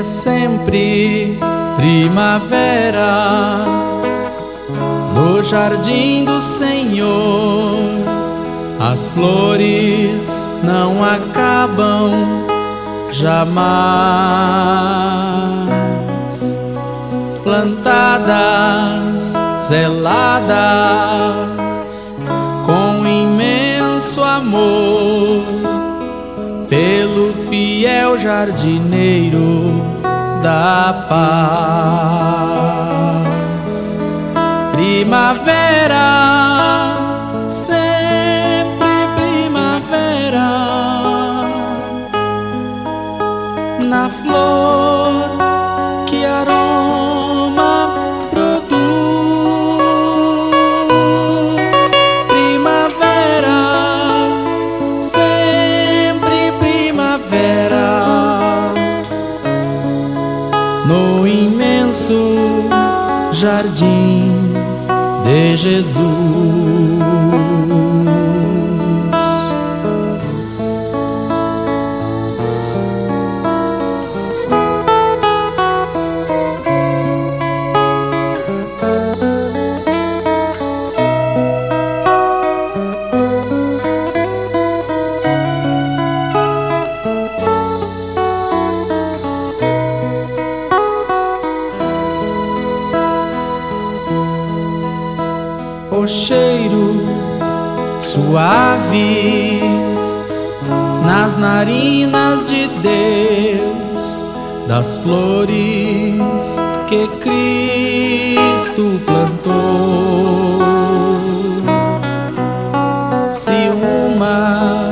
sempre primavera no jardim do Senhor. As flores não acabam jamais, plantadas, zeladas com imenso amor pelo fiel jardineiro da paz. Primavera, sempre primavera, na flor que aroma produz. Primavera, sempre primavera, no imenso jardim de Jesus. O cheiro suave nas narinas de Deus, das flores que Cristo plantou. Se uma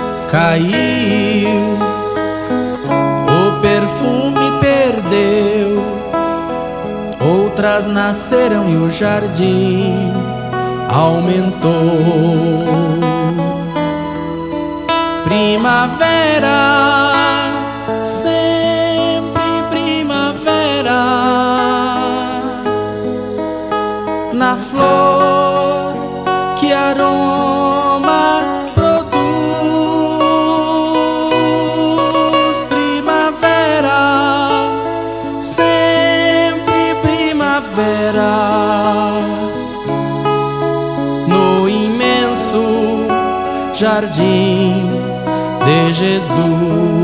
caiu, o perfume perdeu, outras nasceram e o jardim aumentou. Primavera, sempre primavera, na flor que aroma produz. Primavera, sempre primavera, no imenso jardim de Jesus.